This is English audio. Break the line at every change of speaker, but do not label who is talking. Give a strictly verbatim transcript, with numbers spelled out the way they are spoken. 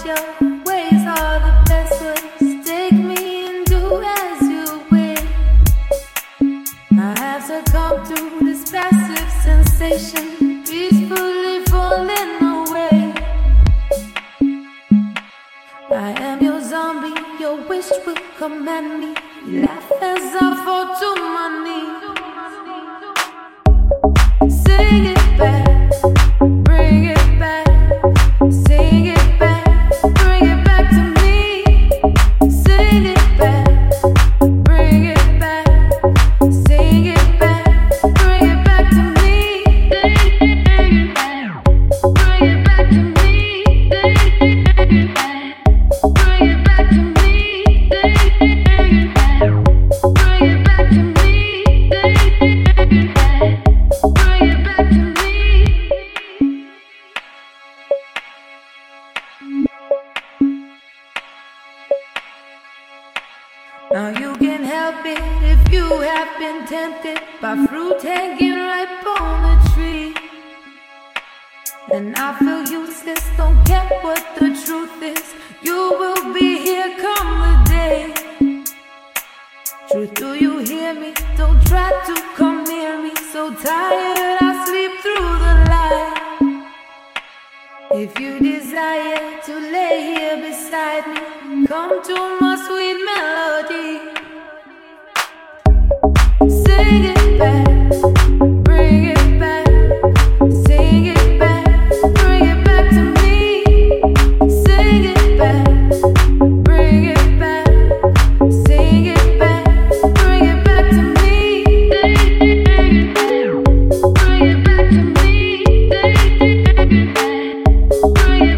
your ways are the best ways. Take me and do as you will. I have succumbed to this passive sensation, peacefully falling away. I am your zombie, your wish will command me. Laugh as I fall to my knees. Sing it back, bring it back. Sing it back, bring it back to me. Sing it back, bring it back. Sing it back, bring it back to me. Bring it back, bring it back to me. Bring it back, bring it back to me. Bring it back, bring it back to me. Bring it back, bring it back to me. Now you can help it if you have been tempted by fruit hanging ripe on the tree. And I feel useless, don't care what the truth is. You will be here come the day. Truth, do you hear me? Don't try to come near me. So tired I sleep through the light. If you desire to lay here beside me, come to my sweet melody. Sing it back, bring it back. Sing it back, bring it back to me. Sing it back, bring it back. Sing it back, bring it back to me. Bring it back, bring it back to me. Bring it back.